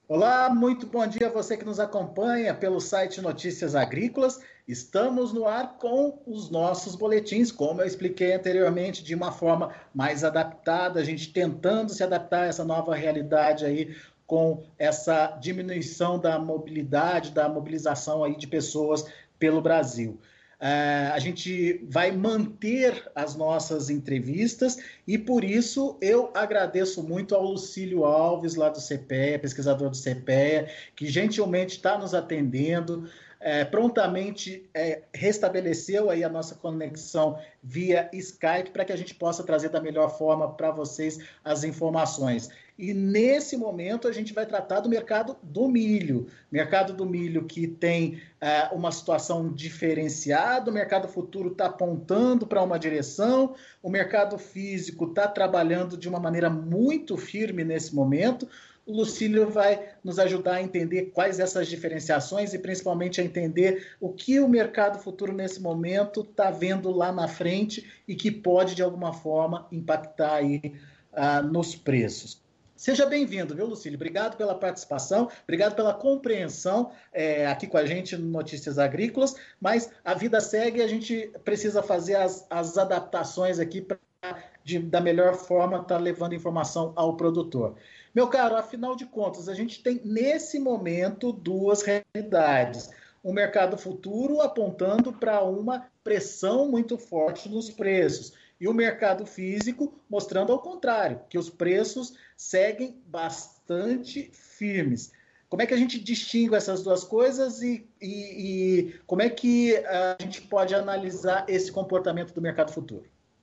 Olá, muito bom dia a você que nos acompanha pelo site Notícias Agrícolas. Estamos no ar com os nossos boletins, como eu expliquei anteriormente, de uma forma mais adaptada, a gente tentando se adaptar a essa nova realidade aí, com essa diminuição da mobilidade, da mobilização aí de pessoas pelo Brasil. A gente vai manter as nossas entrevistas e por isso eu agradeço muito ao Lucílio Alves, lá do CPEA, pesquisador do CPEA, que gentilmente está nos atendendo, prontamente restabeleceu aí a nossa conexão via Skype para que a gente possa trazer da melhor forma para vocês as informações. E nesse momento a gente vai tratar do mercado do milho que tem uma situação diferenciada, o mercado futuro está apontando para uma direção, o mercado físico está trabalhando de uma maneira muito firme nesse momento. O Lucílio vai nos ajudar a entender quais essas diferenciações e principalmente a entender o que o mercado futuro nesse momento está vendo lá na frente e que pode de alguma forma impactar aí nos preços. Seja bem-vindo, viu, Lucílio? Obrigado pela participação, obrigado pela compreensão aqui com a gente no Notícias Agrícolas, mas a vida segue e a gente precisa fazer as adaptações aqui para, da melhor forma, estar levando informação ao produtor. Meu caro, afinal de contas, a gente tem nesse momento duas realidades. O mercado futuro apontando para uma pressão muito forte nos preços e o mercado físico mostrando ao contrário, que os preços seguem bastante firmes. Como é que a gente distingue essas duas coisas e como é que a gente pode analisar esse comportamento do mercado futuro?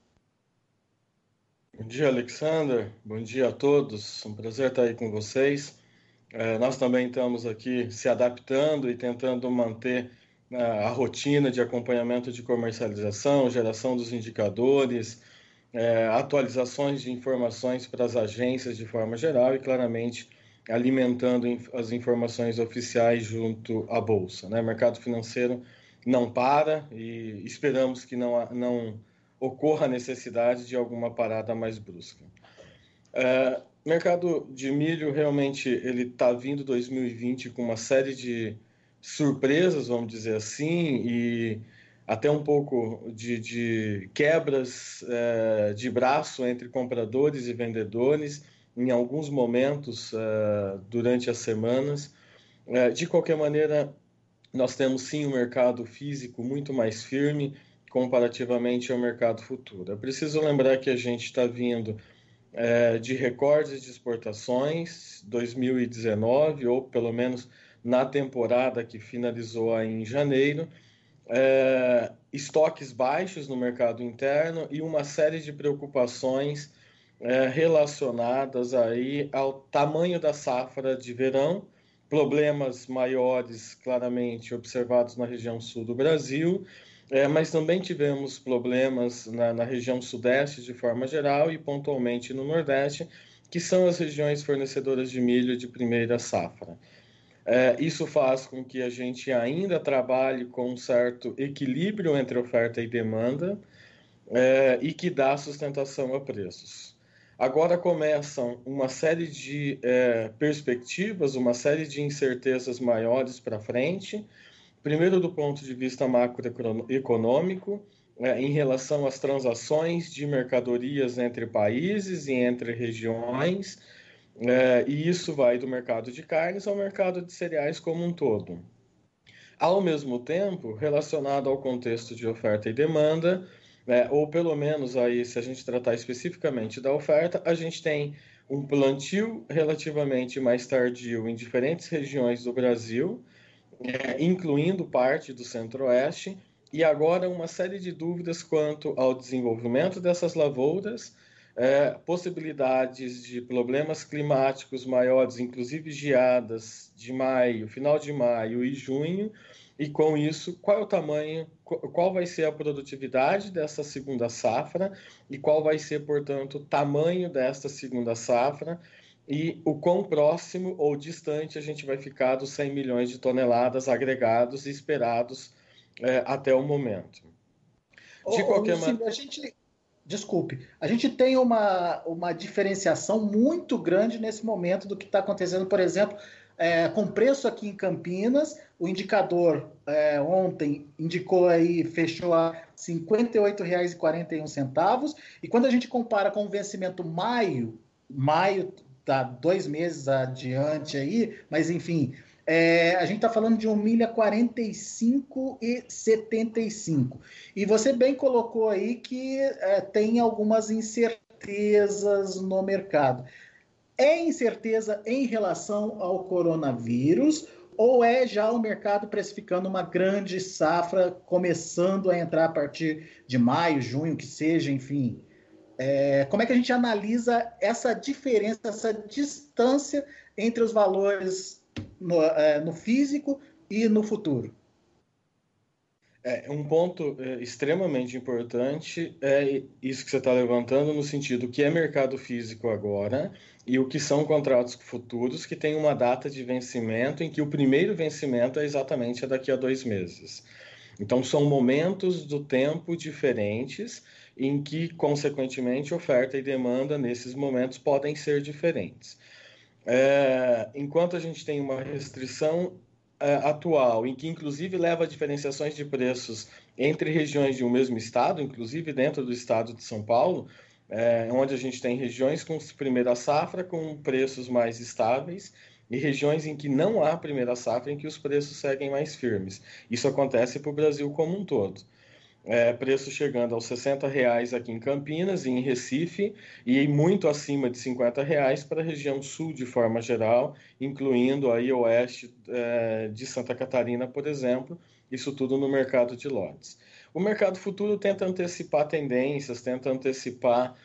Bom dia, Alexander. Bom dia a todos. Um prazer estar aí com vocês. Nós também estamos aqui se adaptando e tentando manter a rotina de acompanhamento de comercialização, geração dos indicadores, atualizações de informações para as agências de forma geral e, claramente, alimentando as informações oficiais junto à Bolsa, né? O mercado financeiro não para e esperamos que não ocorra a necessidade de alguma parada mais brusca. Mercado de milho realmente ele está vindo 2020 com uma série de surpresas, vamos dizer assim, e até um pouco de quebras de braço entre compradores e vendedores em alguns momentos durante as semanas. De qualquer maneira, nós temos sim um mercado físico muito mais firme comparativamente ao mercado futuro. É preciso lembrar que a gente está vindo de recordes de exportações 2019, ou pelo menos na temporada que finalizou aí em janeiro, estoques baixos no mercado interno e uma série de preocupações relacionadas aí ao tamanho da safra de verão, problemas maiores claramente observados na região sul do Brasil, mas também tivemos problemas na região sudeste de forma geral e pontualmente no nordeste, que são as regiões fornecedoras de milho de primeira safra. Isso faz com que a gente ainda trabalhe com um certo equilíbrio entre oferta e demanda e que dá sustentação a preços. Agora começam uma série de perspectivas, uma série de incertezas maiores para frente. Primeiro, do ponto de vista macroeconômico, em relação às transações de mercadorias entre países e entre regiões, e isso vai do mercado de carnes ao mercado de cereais como um todo. Ao mesmo tempo, relacionado ao contexto de oferta e demanda, ou pelo menos aí, se a gente tratar especificamente da oferta, a gente tem um plantio relativamente mais tardio em diferentes regiões do Brasil, incluindo parte do Centro-Oeste, e agora uma série de dúvidas quanto ao desenvolvimento dessas lavouras, possibilidades de problemas climáticos maiores, inclusive geadas de maio, final de maio e junho, e com isso, qual é o tamanho, qual vai ser a produtividade dessa segunda safra e qual vai ser, portanto, o tamanho desta segunda safra e o quão próximo ou distante a gente vai ficar dos 100 milhões de toneladas agregados e esperados até o momento. De qualquer maneira... Desculpe, a gente tem uma diferenciação muito grande nesse momento do que está acontecendo, por exemplo, com preço aqui em Campinas. O indicador ontem indicou aí, fechou a R$ 58,41. E quando a gente compara com o vencimento maio tá 2 meses adiante aí, mas enfim, a gente está falando de 1 milha 45,75. E você bem colocou aí que tem algumas incertezas no mercado. É incerteza em relação ao coronavírus ou é já o mercado precificando uma grande safra começando a entrar a partir de maio, junho, que seja, enfim? Como é que a gente analisa essa diferença, essa distância entre os valores no físico e no futuro? Um ponto extremamente importante é isso que você está levantando, no sentido que é mercado físico agora e o que são contratos futuros que têm uma data de vencimento em que o primeiro vencimento é exatamente daqui a 2 meses. Então, são momentos do tempo diferentes em que, consequentemente, oferta e demanda nesses momentos podem ser diferentes. Enquanto a gente tem uma restrição atual, em que inclusive leva a diferenciações de preços entre regiões de um mesmo estado, inclusive dentro do estado de São Paulo, onde a gente tem regiões com primeira safra com preços mais estáveis e regiões em que não há primeira safra, em que os preços seguem mais firmes. Isso acontece para o Brasil como um todo. Preço chegando aos R$ 60 aqui em Campinas e em Recife, e muito acima de R$ 50 para a região sul de forma geral, incluindo aí o oeste de Santa Catarina, por exemplo, isso tudo no mercado de lotes. O mercado futuro tenta antecipar tendências, tenta antecipar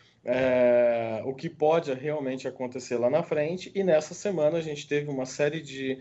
o que pode realmente acontecer lá na frente, e nessa semana a gente teve uma série de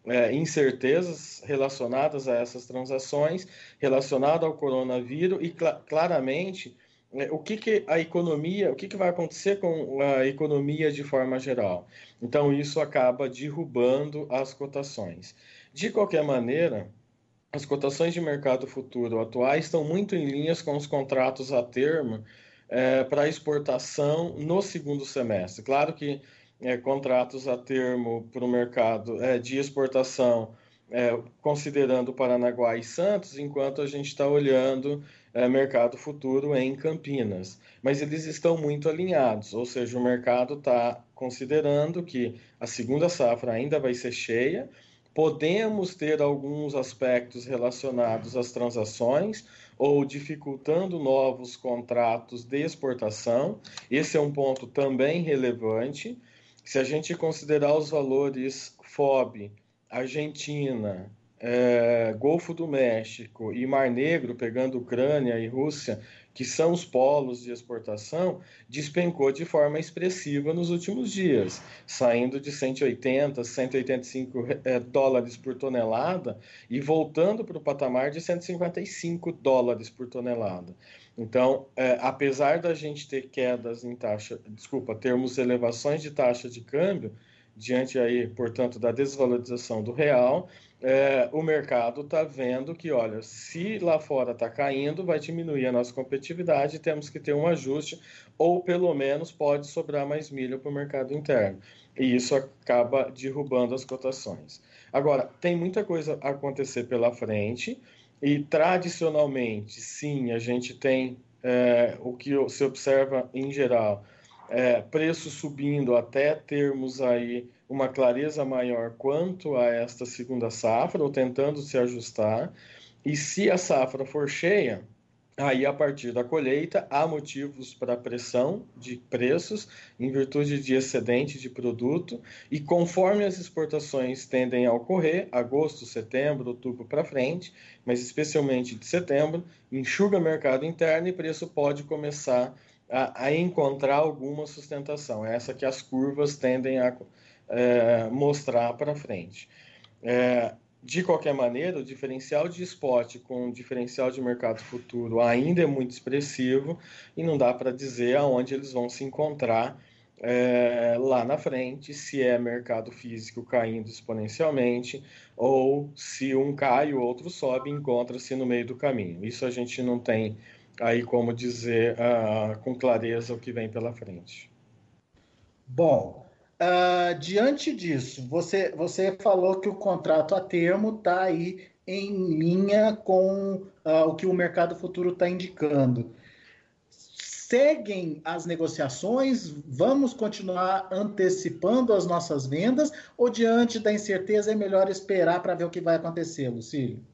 incertezas relacionadas a essas transações, relacionado ao coronavírus e claramente o que a economia, o que vai acontecer com a economia de forma geral. Então isso acaba derrubando as cotações. De qualquer maneira, as cotações de mercado futuro atuais estão muito em linhas com os contratos a termo para exportação no segundo semestre. Claro que contratos a termo para o mercado de exportação, considerando Paranaguá e Santos, enquanto a gente está olhando mercado futuro em Campinas. Mas eles estão muito alinhados, ou seja, o mercado está considerando que a segunda safra ainda vai ser cheia. Podemos ter alguns aspectos relacionados às transações ou dificultando novos contratos de exportação. Esse é um ponto também relevante. Se a gente considerar os valores FOB, Argentina, Golfo do México e Mar Negro, pegando Ucrânia e Rússia, que são os polos de exportação, despencou de forma expressiva nos últimos dias, saindo de 180, 185 dólares por tonelada e voltando para o patamar de 155 dólares por tonelada. Então, apesar da gente ter quedas em termos elevações de taxa de câmbio, diante aí, portanto, da desvalorização do real, o mercado está vendo que, olha, se lá fora está caindo, vai diminuir a nossa competitividade, temos que ter um ajuste, ou pelo menos pode sobrar mais milho para o mercado interno. E isso acaba derrubando as cotações. Agora, tem muita coisa a acontecer pela frente, e tradicionalmente, sim, a gente tem o que se observa em geral, preço subindo até termos aí uma clareza maior quanto a esta segunda safra, ou tentando se ajustar. E se a safra for cheia, aí a partir da colheita há motivos para pressão de preços em virtude de excedente de produto, e conforme as exportações tendem a ocorrer, agosto, setembro, outubro para frente, mas especialmente de setembro, enxuga o mercado interno e preço pode começar a encontrar alguma sustentação. É essa que as curvas tendem a mostrar para frente. De qualquer maneira, o diferencial de spot com o diferencial de mercado futuro ainda é muito expressivo e não dá para dizer aonde eles vão se encontrar lá na frente, se é mercado físico caindo exponencialmente ou se um cai e o outro sobe e encontra-se no meio do caminho. Isso a gente não tem aí como dizer com clareza o que vem pela frente. Bom, Diante disso, você falou que o contrato a termo está aí em linha com o que o mercado futuro está indicando. Seguem as negociações? Vamos continuar antecipando as nossas vendas? Ou diante da incerteza é melhor esperar para ver o que vai acontecer, Lucílio?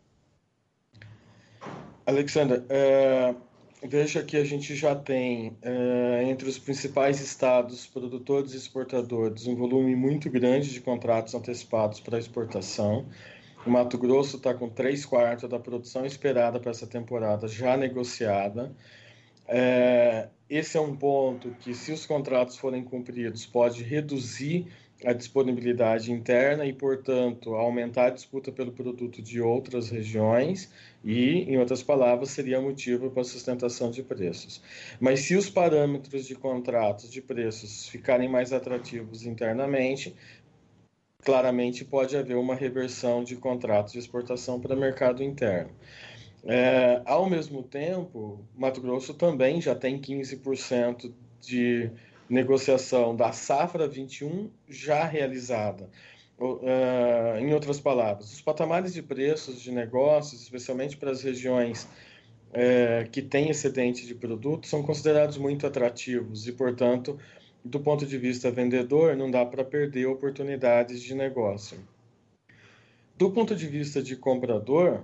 Alexandre, veja que a gente já tem, entre os principais estados produtores e exportadores, um volume muito grande de contratos antecipados para exportação. O Mato Grosso está com 3/4 da produção esperada para essa temporada já negociada. Esse é um ponto que, se os contratos forem cumpridos, pode reduzir a disponibilidade interna e, portanto, aumentar a disputa pelo produto de outras regiões e, em outras palavras, seria motivo para a sustentação de preços. Mas se os parâmetros de contratos de preços ficarem mais atrativos internamente, claramente pode haver uma reversão de contratos de exportação para o mercado interno. Ao mesmo tempo, Mato Grosso também já tem 15% de negociação da safra 21 já realizada. Em outras palavras, os patamares de preços de negócios, especialmente para as regiões que têm excedente de produtos, são considerados muito atrativos e, portanto, do ponto de vista vendedor, não dá para perder oportunidades de negócio. Do ponto de vista de comprador,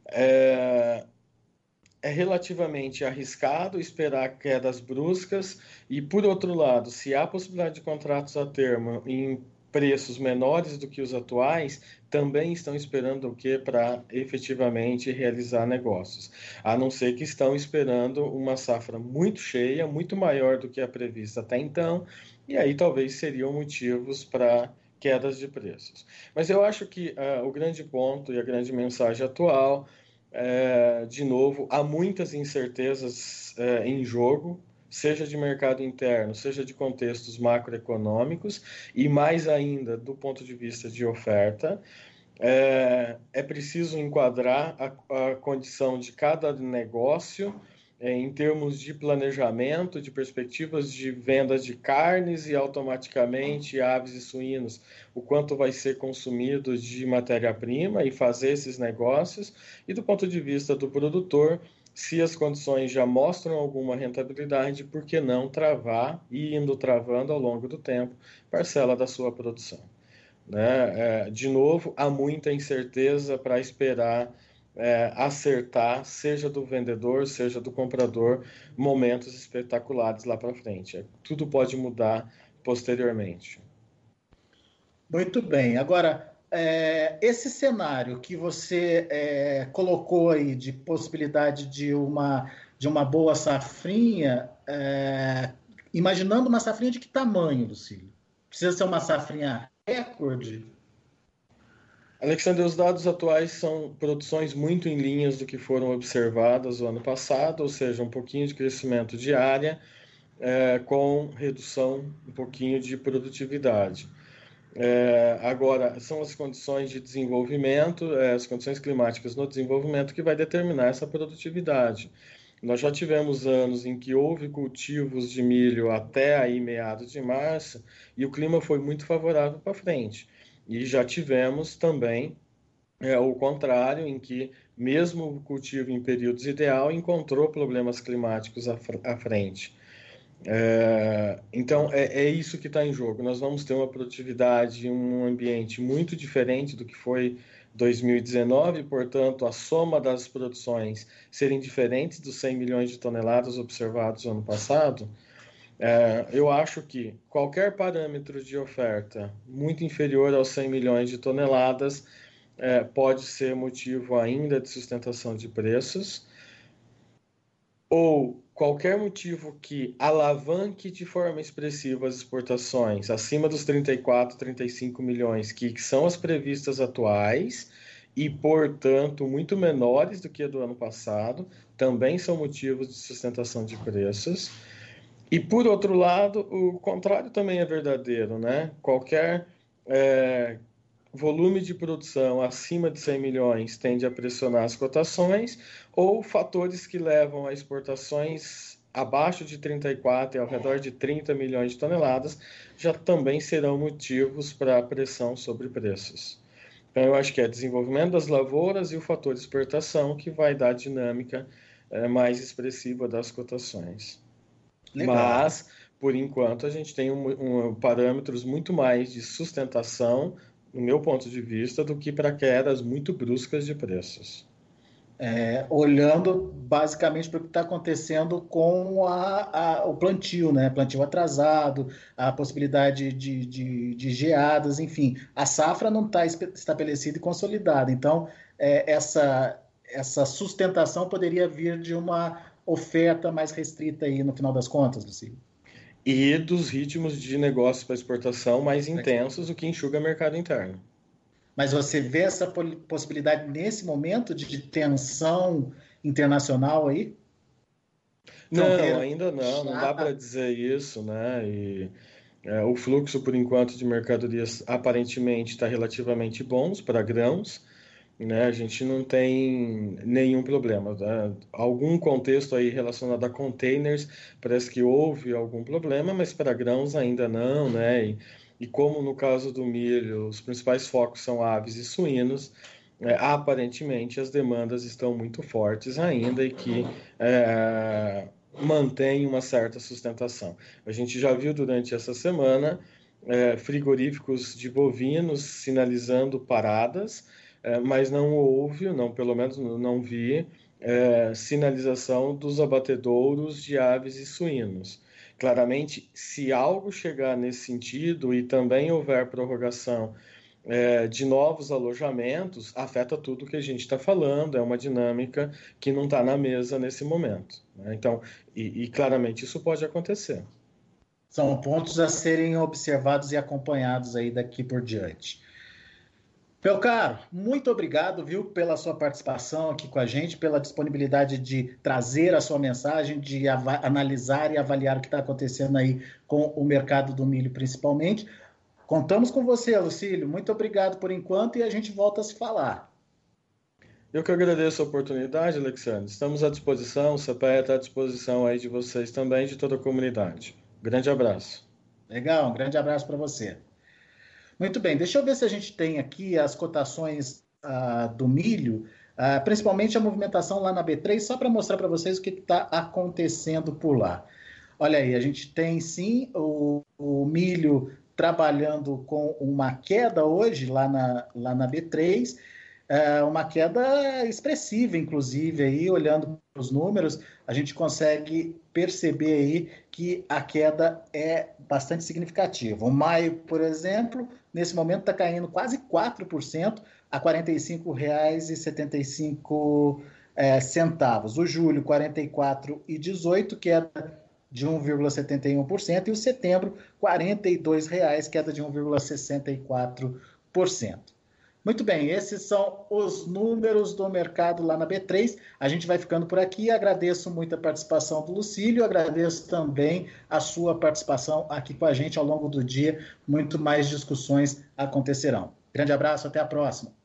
é relativamente arriscado esperar quedas bruscas e, por outro lado, se há possibilidade de contratos a termo em preços menores do que os atuais, também estão esperando o quê para efetivamente realizar negócios? A não ser que estão esperando uma safra muito cheia, muito maior do que a prevista até então, e aí talvez seriam motivos para quedas de preços. Mas eu acho que o grande ponto e a grande mensagem atual de novo, há muitas incertezas em jogo, seja de mercado interno, seja de contextos macroeconômicos, e mais ainda do ponto de vista de oferta. É preciso enquadrar a condição de cada negócio em termos de planejamento, de perspectivas de vendas de carnes e automaticamente aves e suínos, o quanto vai ser consumido de matéria-prima e fazer esses negócios, e do ponto de vista do produtor, se as condições já mostram alguma rentabilidade, por que não travar e indo travando ao longo do tempo parcela da sua produção? De novo, há muita incerteza para esperar acertar, seja do vendedor, seja do comprador, momentos espetaculares lá para frente. Tudo pode mudar posteriormente. Muito bem. Agora, esse cenário que você colocou aí de possibilidade de uma boa safrinha, imaginando uma safrinha de que tamanho, Lucílio? Precisa ser uma safrinha recorde? Alexandre, os dados atuais são produções muito em linhas do que foram observadas o ano passado, ou seja, um pouquinho de crescimento de área, com redução um pouquinho de produtividade. Agora, são as condições de desenvolvimento, as condições climáticas no desenvolvimento que vai determinar essa produtividade. Nós já tivemos anos em que houve cultivos de milho até aí meados de março e o clima foi muito favorável para frente. E já tivemos também o contrário, em que mesmo o cultivo em períodos ideal encontrou problemas climáticos à frente. Então, é isso que está em jogo. Nós vamos ter uma produtividade, um ambiente muito diferente do que foi 2019, portanto, a soma das produções serem diferentes dos 100 milhões de toneladas observados no ano passado. Eu acho que qualquer parâmetro de oferta muito inferior aos 100 milhões de toneladas pode ser motivo ainda de sustentação de preços, ou qualquer motivo que alavanque de forma expressiva as exportações acima dos 34, 35 milhões, que são as previstas atuais, e, portanto, muito menores do que a do ano passado, também são motivos de sustentação de preços. E, por outro lado, o contrário também é verdadeiro, né? Qualquer volume de produção acima de 100 milhões tende a pressionar as cotações, ou fatores que levam a exportações abaixo de 34 e ao redor de 30 milhões de toneladas já também serão motivos para a pressão sobre preços. Então, eu acho que é desenvolvimento das lavouras e o fator exportação que vai dar a dinâmica mais expressiva das cotações. Legal. Mas, por enquanto, a gente tem parâmetros muito mais de sustentação, no meu ponto de vista, do que para quedas muito bruscas de preços. Olhando basicamente para o que está acontecendo com o plantio, né? Plantio atrasado, a possibilidade de geadas, enfim. A safra não está estabelecida e consolidada. Então, essa sustentação poderia vir de uma oferta mais restrita aí no final das contas, Lucílio. E dos ritmos de negócio para exportação mais intensos, o que enxuga o mercado interno. Mas você vê essa possibilidade nesse momento de tensão internacional aí? Não, ainda não. Não dá para dizer isso, né? O fluxo, por enquanto, de mercadorias aparentemente está relativamente bons para grãos, né? A gente não tem nenhum problema. Né? Algum contexto aí relacionado a containers, parece que houve algum problema, mas para grãos ainda não, né? E como no caso do milho, os principais focos são aves e suínos, aparentemente as demandas estão muito fortes ainda e que mantém uma certa sustentação. A gente já viu durante essa semana frigoríficos de bovinos sinalizando paradas, mas não houve, pelo menos não vi, sinalização dos abatedouros de aves e suínos. Claramente, se algo chegar nesse sentido e também houver prorrogação de novos alojamentos, afeta tudo que a gente está falando, é uma dinâmica que não está na mesa nesse momento. Né? Então, e claramente isso pode acontecer. São pontos a serem observados e acompanhados aí daqui por diante. Meu caro, muito obrigado, viu, pela sua participação aqui com a gente, pela disponibilidade de trazer a sua mensagem, de analisar e avaliar o que está acontecendo aí com o mercado do milho, principalmente. Contamos com você, Lucílio. Muito obrigado por enquanto e a gente volta a se falar. Eu que agradeço a oportunidade, Alexandre. Estamos à disposição, o CPE está à disposição aí de vocês também, de toda a comunidade. Grande abraço. Legal, um grande abraço para você. Muito bem, deixa eu ver se a gente tem aqui as cotações do milho, principalmente a movimentação lá na B3, só para mostrar para vocês o que está acontecendo por lá. Olha aí, a gente tem sim o milho trabalhando com uma queda hoje lá na B3, uma queda expressiva, inclusive, aí, olhando para os números, a gente consegue perceber aí que a queda é bastante significativa. O maio, por exemplo, nesse momento está caindo quase 4% a R$ 45,75. O julho, R$ 44,18, queda de 1,71%, e o setembro, R$ 42,00, queda de 1,64%. Muito bem, esses são os números do mercado lá na B3. A gente vai ficando por aqui. Agradeço muito a participação do Lucílio, agradeço também a sua participação aqui com a gente ao longo do dia. Muito mais discussões acontecerão. Grande abraço, até a próxima.